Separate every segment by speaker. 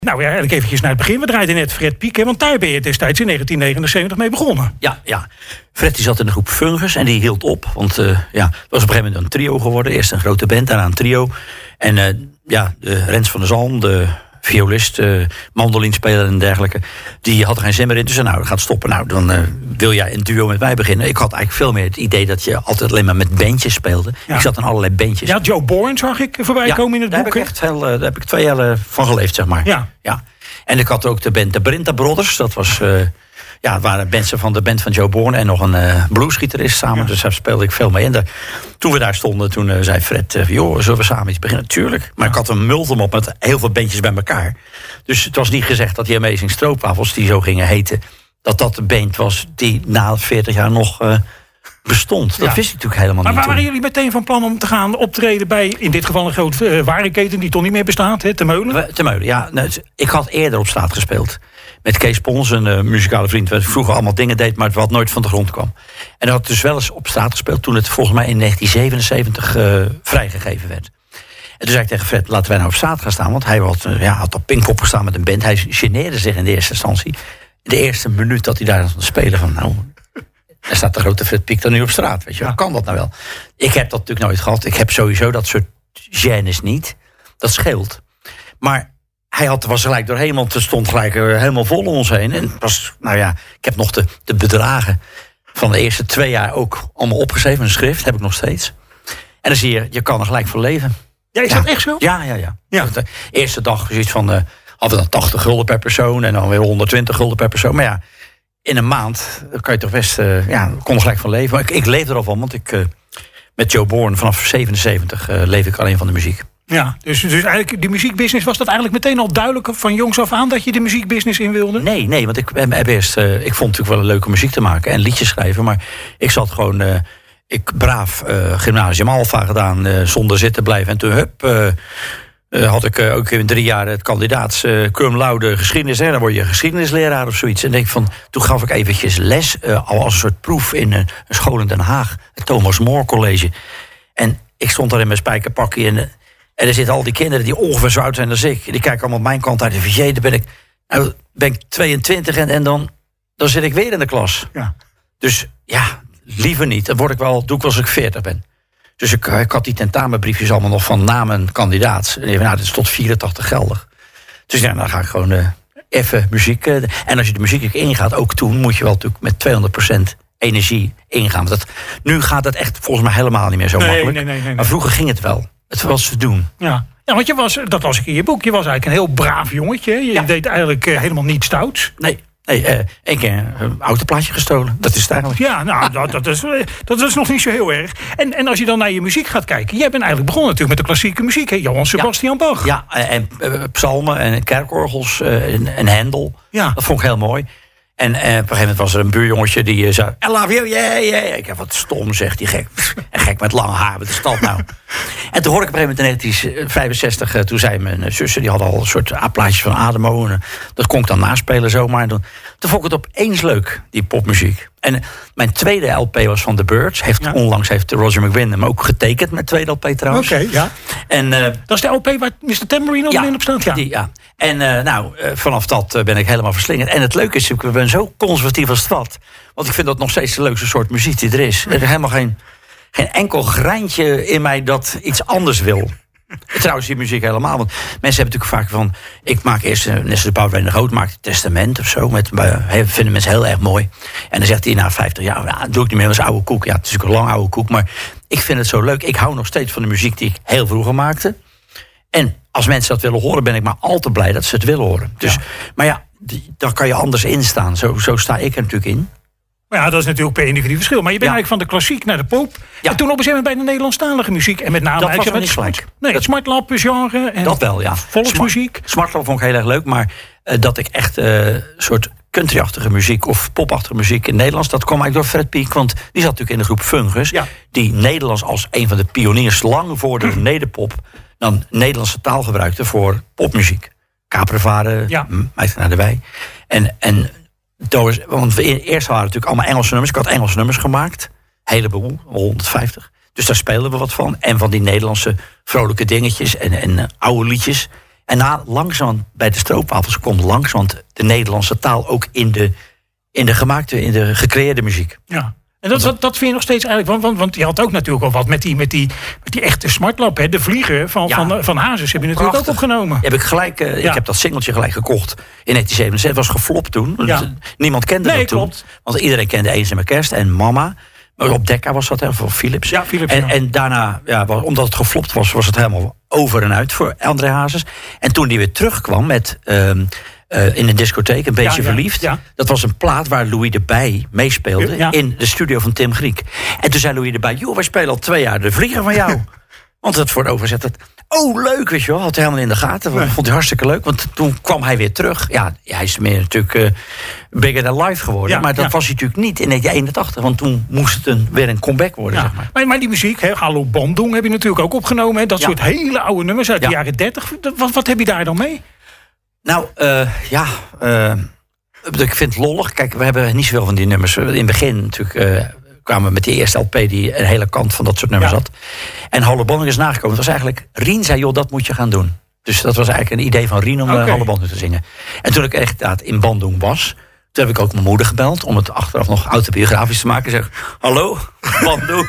Speaker 1: Nou ja, eigenlijk eventjes naar het begin. We draaiden net Fred Piek, hè, want daar ben je destijds in 1979 mee begonnen.
Speaker 2: Ja. Fred die zat in de groep Fungus en die hield op. Want het was op een gegeven moment een trio geworden. Eerst een grote band, daarna een trio. En de Rens van der Zalm, de violist, mandolinspeler en dergelijke, die had er geen zin meer in. Dus dat gaat stoppen. Nou, dan wil jij een duo met mij beginnen. Ik had eigenlijk veel meer het idee dat je altijd alleen maar met bandjes speelde. Ja. Ik zat in allerlei bandjes.
Speaker 1: Ja, Joe Bourne zag ik voorbij komen in het boek.
Speaker 2: Daar heb ik 2 jaar van geleefd, zeg maar. Ja. En ik had ook de band de Brinta Brothers. Dat was... het waren mensen van de band van Joe Bourne en nog een bluesgitarist samen. Ja. Dus daar speelde ik veel mee. En toen we daar stonden, toen zei Fred, zullen we samen iets beginnen? Tuurlijk. Maar ik had een multum op met heel veel bandjes bij elkaar. Dus het was niet gezegd dat die Amazing Stroopwafels, die zo gingen heten, dat de band was die na 40 jaar nog bestond. Dat wist ik natuurlijk helemaal niet.
Speaker 1: Maar waren jullie meteen van plan om te gaan optreden bij, in dit geval een grote warenketen die toch niet meer bestaat, hè, Te Meulen?
Speaker 2: Te Meulen, ja. Ik had eerder op straat gespeeld. Met Kees Pons, een muzikale vriend, waar vroeger allemaal dingen deed, maar wat nooit van de grond kwam. En dat had dus wel eens op straat gespeeld toen het volgens mij in 1977 vrijgegeven werd. En toen zei ik tegen Fred, laten wij nou op straat gaan staan, want hij had op Pinkpop gestaan met een band. Hij geneerde zich in de eerste instantie. De eerste minuut dat hij daar aan het spelen van, daar staat de grote Fred Piek dan nu op straat. Weet je, hoe kan dat nou wel? Ik heb dat natuurlijk nooit gehad. Ik heb sowieso dat soort gênes niet. Dat scheelt. Maar hij was gelijk doorheen, want het stond gelijk helemaal vol om ons heen. En ik heb nog de bedragen van de eerste 2 jaar ook allemaal opgeschreven. Een schrift heb ik nog steeds. En dan zie je kan er gelijk voor leven.
Speaker 1: Ja, is dat echt zo?
Speaker 2: Ja. De eerste dag zoiets van, hadden we dan 80 gulden per persoon en dan weer 120 gulden per persoon. Maar ja, in een maand kan je toch best, kon er gelijk van leven. Maar ik leef er al van, want met Joe Bourne vanaf 77 leef ik alleen van de muziek.
Speaker 1: Ja, dus eigenlijk de muziekbusiness, was dat eigenlijk meteen al duidelijk van jongs af aan dat je de muziekbusiness in wilde?
Speaker 2: Nee, want ik vond natuurlijk wel een leuke muziek te maken en liedjes schrijven, maar ik zat gewoon, braaf gymnasium Alpha gedaan, zonder zitten blijven. En toen had ik ook in 3 jaar het kandidaats cum laude geschiedenis. En dan word je geschiedenisleraar of zoiets. En toen gaf ik eventjes les, al als een soort proef in een school in Den Haag, het Thomas More College. En ik stond daar in mijn spijkerpakje en er zitten al die kinderen die ongeveer zo oud zijn als ik. Die kijken allemaal op mijn kant uit. En dan ben ik 22 en dan zit ik weer in de klas. Ja. Dus liever niet. Dan doe ik wel als ik 40 ben. Dus ik had die tentamenbriefjes allemaal nog van na mijn kandidaat. En dit is tot 84 geldig. Dus dan ga ik gewoon even muziek. En als je de muziek ingaat, ook toen moet je wel natuurlijk met 200% energie ingaan. Want nu gaat het echt volgens mij helemaal niet meer zo makkelijk. Nee. Maar vroeger ging het wel. Het was te doen.
Speaker 1: Ja, want dat las ik in je boek. Je was eigenlijk een heel braaf jongetje. Je deed eigenlijk helemaal niets stouts.
Speaker 2: Nee, één keer een autoplaatje gestolen. Dat is het eigenlijk.
Speaker 1: Ja, nou, dat is nog niet zo heel erg. En als je dan naar je muziek gaat kijken. Jij bent eigenlijk begonnen natuurlijk met de klassieke muziek. Hè? Johann Sebastian Bach.
Speaker 2: Ja, en psalmen en kerkorgels en Händel. Ja. Dat vond ik heel mooi. En op een gegeven moment was er een buurjongetje die zei, I love you, yeah. Ik heb wat stom, zegt die gek. En gek met lang haar, wat is dat nou? En toen hoorde ik op een gegeven moment in 1965, toen zei mijn zussen, die hadden al een soort plaatjes van Ademo. En dat kon ik dan naspelen zomaar. En toen vond ik het opeens leuk, die popmuziek. En mijn tweede LP was van The Byrds. Onlangs heeft Roger McGuinn hem ook getekend met tweede LP trouwens.
Speaker 1: Oké, ja. En, dat is de LP waar Mr. Tambourine in op staat?
Speaker 2: Ja. En vanaf dat ben ik helemaal verslingerd. En het leuke is, ik ben zo conservatief als het wat. Want ik vind dat nog steeds de leukste soort muziek die er is. Er is helemaal geen enkel greintje in mij dat iets anders wil. Trouwens, die muziek helemaal. Want mensen hebben natuurlijk vaak van, ik maak eerst, net als de Boudewijn de Groot, maak het testament of zo. Vinden mensen heel erg mooi. En dan zegt hij na 50 jaar, doe ik niet meer, dat is oude koek. Ja, het is natuurlijk een lang oude koek, maar ik vind het zo leuk. Ik hou nog steeds van de muziek die ik heel vroeger maakte. En als mensen dat willen horen, ben ik maar al te blij dat ze het willen horen. Dus, maar daar kan je anders in staan. Zo sta ik er natuurlijk in.
Speaker 1: Ja, dat is natuurlijk per individu verschil. Maar je bent eigenlijk van de klassiek naar de pop. Ja. En toen op een gegeven moment bij de Nederlandstalige muziek. En met name
Speaker 2: dat was niet gelijk.
Speaker 1: Het smartlap genre. En
Speaker 2: dat wel, ja.
Speaker 1: Volksmuziek.
Speaker 2: Smartlap vond ik heel erg leuk. Maar dat ik echt soort countryachtige muziek of popachtige muziek in Nederlands, dat kwam eigenlijk door Fred Piek. Want die zat natuurlijk in de groep Fungus. Ja. Die Nederlands als een van de pioniers lang voor de nederpop dan Nederlandse taal gebruikte voor popmuziek. Kapervaren, Meid naar de Wei. Want eerst waren natuurlijk allemaal Engelse nummers. Ik had Engelse nummers gemaakt. Heleboel, 150. Dus daar speelden we wat van. En van die Nederlandse vrolijke dingetjes en oude liedjes. En langzaam bij de stroopwafels komt want de Nederlandse taal ook in de gecreëerde muziek.
Speaker 1: Ja. En dat vind je nog steeds eigenlijk... Want je had ook natuurlijk al wat met die echte smartlap. Hè? De Vlieger van Hazes heb je natuurlijk ook opgenomen.
Speaker 2: Heb ik gelijk... Ik heb dat singeltje gelijk gekocht in 1977. Het was geflopt toen. Ja. Niemand kende dat toen. Klopt. Want iedereen kende Eenzame Kerst en Mama. Maar op Decca was dat, hè, voor Philips.
Speaker 1: Ja, Philips.
Speaker 2: En daarna, omdat het geflopt was het helemaal over en uit voor André Hazes. En toen die weer terugkwam met... in een discotheek, een beetje verliefd. Ja. Dat was een plaat waar Louis de Bij meespeelde... in de studio van Tim Griek. En toen zei Louis de Bij... joh, wij spelen al 2 jaar de Vlieger van jou. Want het voor het overzet... Oh, leuk, weet je wel. Had hij helemaal in de gaten. Vond hij hartstikke leuk. Want toen kwam hij weer terug. Ja, hij is meer natuurlijk bigger than life geworden. Ja, maar dat was hij natuurlijk niet in 1981. Want toen moest het weer een comeback worden, zeg maar.
Speaker 1: Maar die muziek, hè, Hallo Bandung, heb je natuurlijk ook opgenomen. Hè? Dat soort hele oude nummers uit de jaren 30. Wat heb je daar dan mee?
Speaker 2: Nou, ik vind het lollig. Kijk, we hebben niet zoveel van die nummers. In het begin natuurlijk kwamen we met die eerste LP... die een hele kant van dat soort nummers had. En Hallo Bandung is nagekomen. Het was eigenlijk... Rien zei, joh, dat moet je gaan doen. Dus dat was eigenlijk een idee van Rien om Hallo Bandung te zingen. En toen ik echt in Bandung was... Toen heb ik ook mijn moeder gebeld om het achteraf nog autobiografisch te maken. Zeg, hallo, Bandung.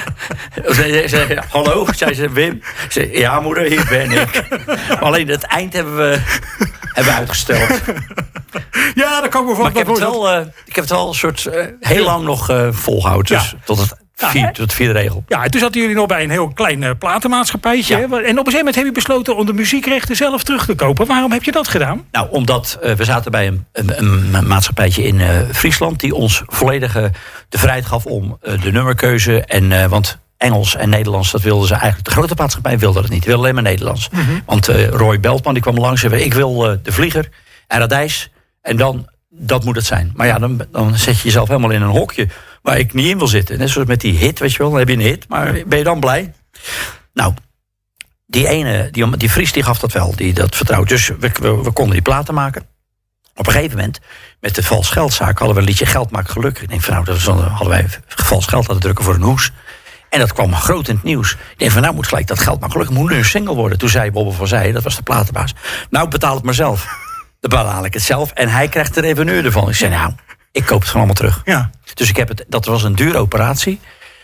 Speaker 2: Hallo, zei ze, Wim. Zei, ja moeder, hier ben ik. Maar alleen het eind hebben we uitgesteld.
Speaker 1: Ja, dat kan ik me
Speaker 2: maar ik heb het wel een soort heel lang nog volgehouden. Dus tot het vierde regel.
Speaker 1: Ja, en toen zaten jullie nog bij een heel klein platenmaatschappijtje. Ja. En op een gegeven moment heb je besloten om de muziekrechten zelf terug te kopen. Waarom heb je dat gedaan?
Speaker 2: Nou, omdat we zaten bij een maatschappijtje in Friesland... die ons volledige de vrijheid gaf om de nummerkeuze. Want Engels en Nederlands, dat wilden ze eigenlijk... De grote maatschappij wilde dat niet. Die wilde alleen maar Nederlands. Mm-hmm. Want Roy Beltman die kwam langs en zei... ik wil de Vlieger en Radijs. En dan, dat moet het zijn. Maar ja, dan zet je jezelf helemaal in een hokje... waar ik niet in wil zitten. Net zoals met die hit, weet je wel. Dan heb je een hit, maar ben je dan blij? Nou, die Fries die gaf dat wel, dat vertrouwt. Dus we konden die platen maken. Op een gegeven moment, met de vals geldzaak... hadden we een liedje Geld maakt gelukkig. Ik denk van hadden wij vals geld laten drukken voor een hoes. En dat kwam groot in het nieuws. Ik denk van moet gelijk dat Geld maakt gelukkig... moet nu een single worden. Toen zei Bobbe van Zij, dat was de platenbaas... nou, betaal het maar zelf. Dan betaal ik het zelf en hij krijgt de revenue ervan. Ik zei, ik koop het gewoon allemaal terug. Ja. Dus dat was een dure operatie.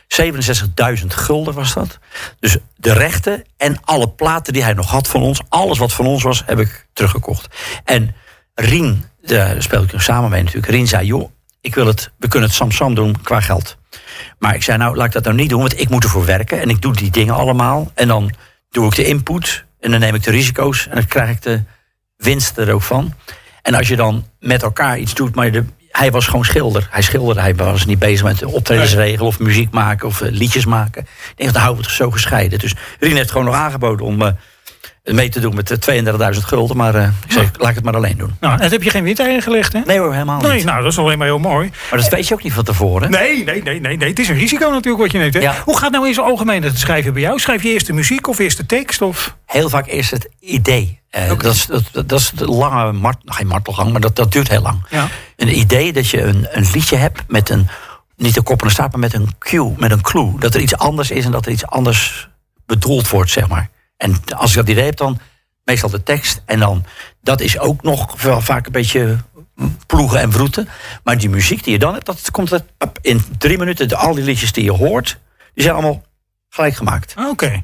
Speaker 2: 67.000 gulden was dat. Dus de rechten en alle platen die hij nog had van ons... alles wat van ons was, heb ik teruggekocht. En Rien, daar speel ik samen mee natuurlijk... Rien zei, joh, we kunnen het Samsam doen qua geld. Maar ik zei, laat ik dat nou niet doen... want ik moet ervoor werken en ik doe die dingen allemaal... en dan doe ik de input en dan neem ik de risico's... en dan krijg ik de winst er ook van. En als je dan met elkaar iets doet... maar hij was gewoon schilder. Hij schilderde. Hij was niet bezig met optredensregelen of muziek maken of liedjes maken. Ik denk, dan houden we het zo gescheiden. Dus Rien heeft gewoon nog aangeboden om mee te doen met 32.000 gulden. Maar ik zei, laat ik het maar alleen doen.
Speaker 1: Nou, en dat heb je geen windeieren gelegd, hè?
Speaker 2: Nee hoor, helemaal niet.
Speaker 1: Nou, dat is alleen maar heel mooi.
Speaker 2: Maar dat weet je ook niet van tevoren.
Speaker 1: Nee. Het is een risico natuurlijk wat je neemt. Hè? Ja. Hoe gaat nou in zijn algemeen het schrijven bij jou? Schrijf je eerst de muziek of eerst de tekst? Of?
Speaker 2: Heel vaak eerst het idee. Dat is de lange geen martelgang, maar dat duurt heel lang. Ja. Een idee dat je een liedje hebt met niet een kop en een staart, maar met een cue, met een clue. Dat er iets anders is en dat er iets anders bedoeld wordt, zeg maar. En als ik dat idee heb, dan meestal de tekst. En dan, dat is ook nog vaak een beetje ploegen en wroeten. Maar die muziek die je dan hebt, dat komt in 3 minuten. Al die liedjes die je hoort, die zijn allemaal gelijk gemaakt.
Speaker 1: Oké.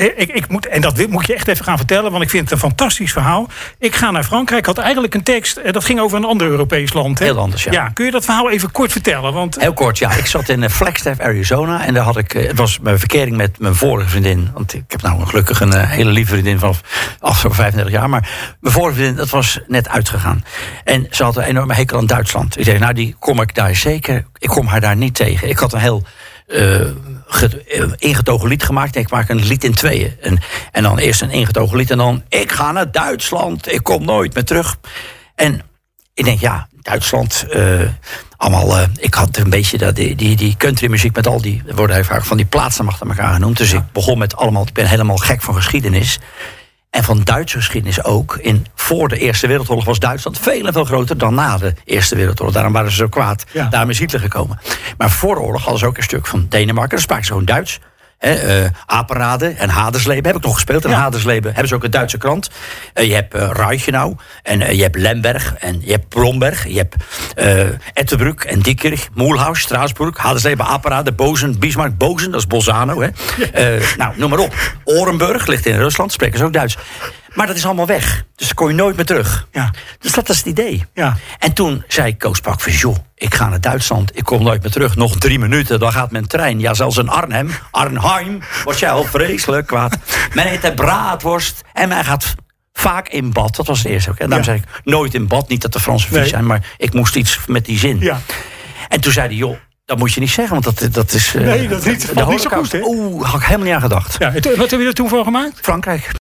Speaker 1: En dat moet je echt even gaan vertellen, want ik vind het een fantastisch verhaal. Ik ga naar Frankrijk, had eigenlijk een tekst, dat ging over een ander Europees land. Hè?
Speaker 2: Heel anders, ja.
Speaker 1: Ja. Kun je dat verhaal even kort vertellen? Want...
Speaker 2: Heel kort, ja. Ik zat in Flagstaff, Arizona. En daar had ik, het was mijn verkering met mijn vorige vriendin. Want ik heb nou gelukkig een hele lieve vriendin van afgelopen 35 jaar. Maar mijn vorige vriendin, dat was net uitgegaan. En ze had een enorme hekel aan Duitsland. Ik zei, die kom ik daar zeker. Ik kom haar daar niet tegen. Ik had een heel... ingetogen lied gemaakt. Ik maak een lied in 2. En dan eerst een ingetogen lied en dan... ik ga naar Duitsland, ik kom nooit meer terug. En ik denk, Duitsland... allemaal... ik had een beetje die countrymuziek met al die... er worden vaak van die plaatsen achter elkaar genoemd. Dus ik begon met allemaal... ik ben helemaal gek van geschiedenis. En van Duitse geschiedenis ook. Voor de Eerste Wereldoorlog was Duitsland veel en veel groter dan na de Eerste Wereldoorlog. Daarom waren ze zo kwaad. Ja. Daarom is Hitler gekomen. Maar voor de oorlog hadden ze ook een stuk van Denemarken. Daar spraken ze gewoon Duits. Apenrade en Hadersleben heb ik nog gespeeld. En Hadersleben hebben ze ook een Duitse krant. Je hebt Reichenau en je hebt Lemberg en je hebt Bromberg. Je hebt Ettenbruck en Diekerich, Mulhouse, Straatsburg, Hadersleben, Apenrade, Bozen, Bismarck, Bozen, dat is Bolzano. Nou, noem maar op. Orenburg ligt in Rusland, spreken ze ook Duits. Maar dat is allemaal weg. Dus dan kon je nooit meer terug.
Speaker 1: Ja.
Speaker 2: Dus dat is het idee.
Speaker 1: Ja.
Speaker 2: En toen zei Koos Pak van, joh, ik ga naar Duitsland. Ik kom nooit meer terug. Nog 3 minuten, dan gaat mijn trein. Ja, zelfs in Arnhem, wordt jij al vreselijk kwaad. Men eet braadworst en men gaat vaak in bad. Dat was het eerste ook. En daarom zei ik, nooit in bad. Niet dat de Fransen vies zijn, maar ik moest iets met die zin.
Speaker 1: Ja.
Speaker 2: En toen zei hij, joh, dat moet je niet zeggen, want dat is...
Speaker 1: nee, dat is niet zo goed, hè?
Speaker 2: Oeh, had ik helemaal niet aan gedacht.
Speaker 1: Ja, wat heb je er toen voor gemaakt?
Speaker 2: Frankrijk.